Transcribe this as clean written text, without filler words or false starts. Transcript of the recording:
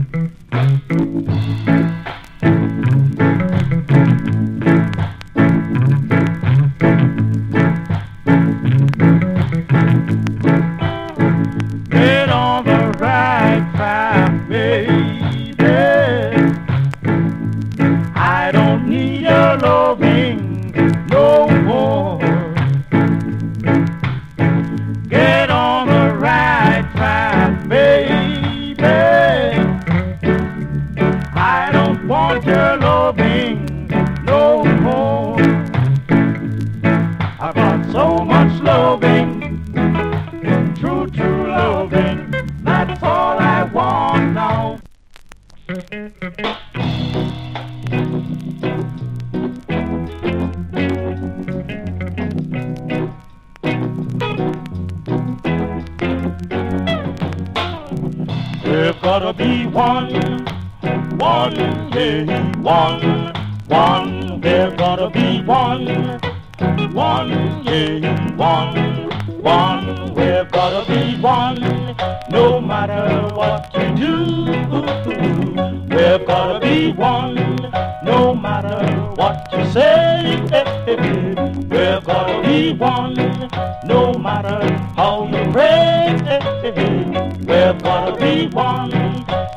Get on the right track, baby. I don't need your loving no more. Get on the right track, baby. I don't want your loving no more. I got so much loving, true loving. That's all I want now. There's gotta be one, yeah, one. There's gotta be one, yeah, one. We've gotta be one, no matter what you do. We've gotta be one, no matter what you say. We've gotta be one, no matter how you pray. We've gotta be one.